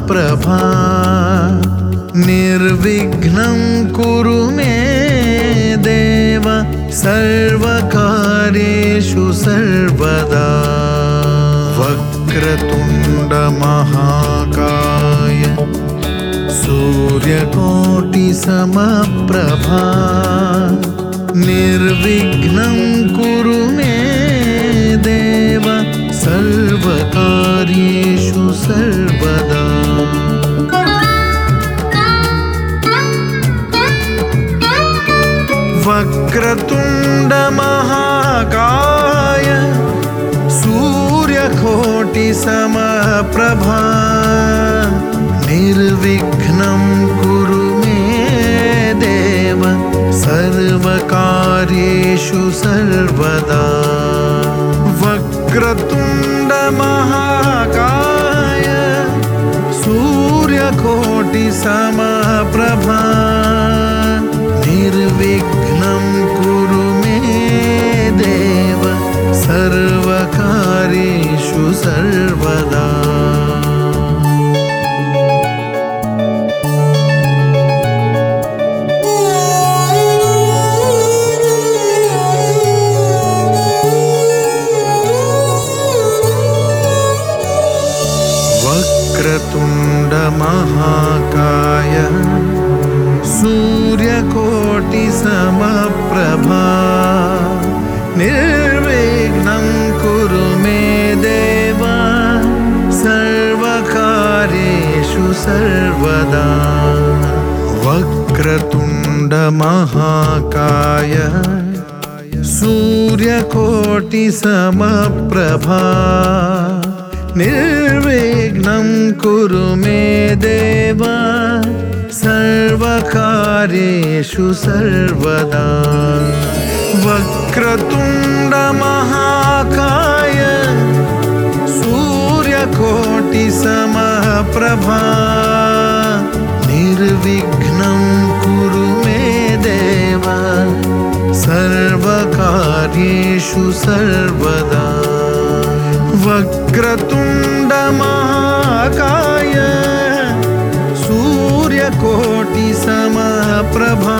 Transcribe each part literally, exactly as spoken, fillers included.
समप्रभा निर्विघ्नं कुरु मे देव सर्वकार्येषु सर्वदा वक्रतुण्ड महाकाय सूर्यकोटि समप्रभा निर्विघ्नं कुरु मे देव सर्वकार्येषु सर्वदा वक्रतुण्ड महाकाय सूर्यकोटि समप्रभा निर्विघ्नं कुरु मे देव सर्वकार्येषु सर्वदा वक्रतुण्ड महाकाय सूर्यकोटि समप्रभा निर्विघ्नं कुरु मे देव सर्वकार्येषु सर्वदा वक्रतुण्ड महाकाय सूर्यकोटि समप्रभा निर्विघ्नं कुरु मे देव सर्वकार्येषु सर्वदा वक्रतुण्ड महाकाय सूर्यकोटि समप्रभा निर्विघ्नं कुरु मे देव सर्वकार्येषु सर्वदा वक्रतुण्ड महाकाय सूर्यकोटि समप्रभा निर्विघ्नं कुरु मे देव सर्वकार्येषु सर्वदा वक्रतुण्ड महाकाय सूर्यकोटि समप्रभा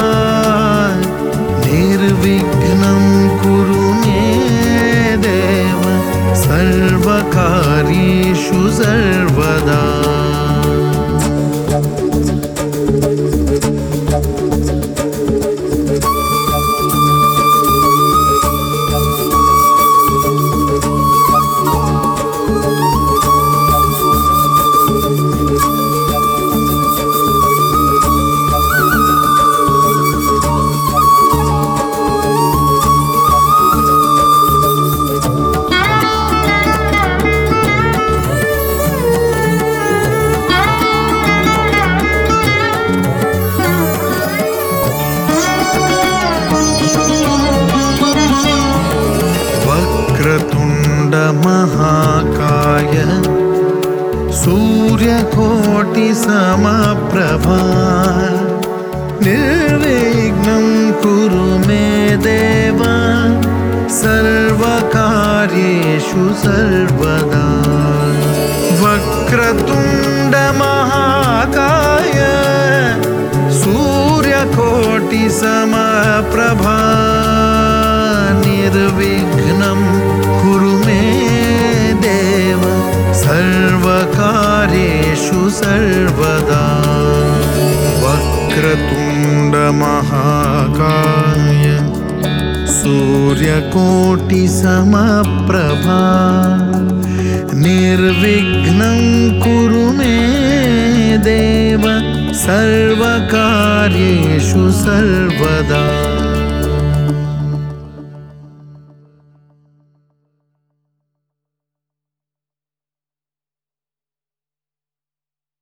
निर्विघ्नं कुरु मे देव सर्वकार्येषु सर्वदा वक्रतुण्ड महाकाय सूर्यकोटि समप्रभा निर्विघ्नं कुरु मे देव सर्वकार्येषु सर्वदा वक्रतुण्ड महाकाय सूर्यकोटि समप्रभा निर्विघ्नं कुरु मे देव सर्वकार्येषु सर्वदा वक्रतुण्ड महाकाय सूर्यकोटि समप्रभा निर्विघ्नं कुरु मे देव सर्वकार्येषु सर्वदा।